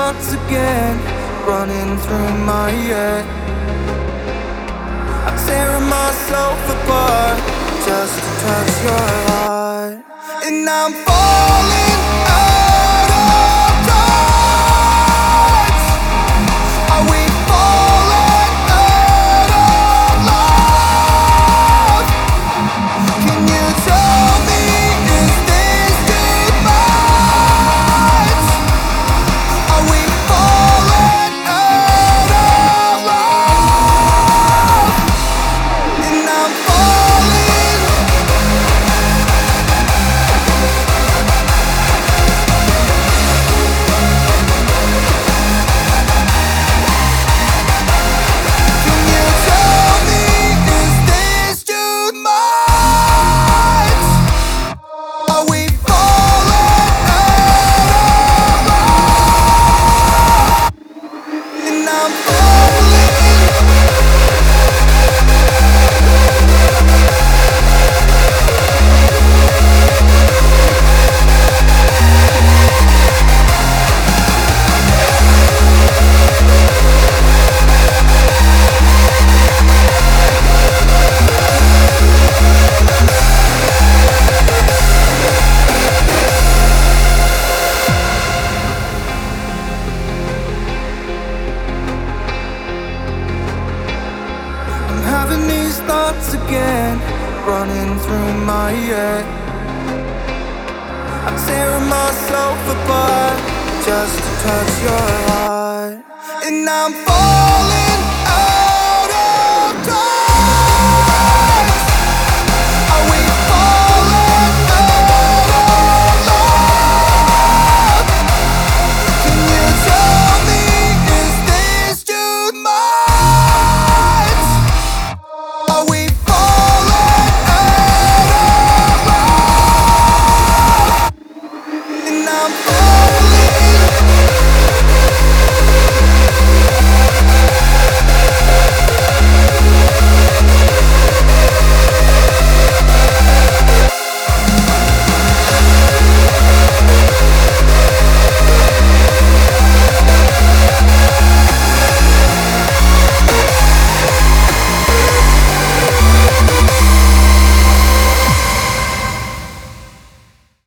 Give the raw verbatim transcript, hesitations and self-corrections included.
thoughts again, running through my head. I'm tearing myself apart just to touch your heart. And I'm falling out of touch. Are we falling out of love? Can you tell me, is this too much? Are we falling out of love? And I'm falling. Can you tell me, is this too much? Are we falling out of love? And I'm falling. I'm having these thoughts again, running through my head. I'm tearing myself apart just to touch your heart. And I'm falling.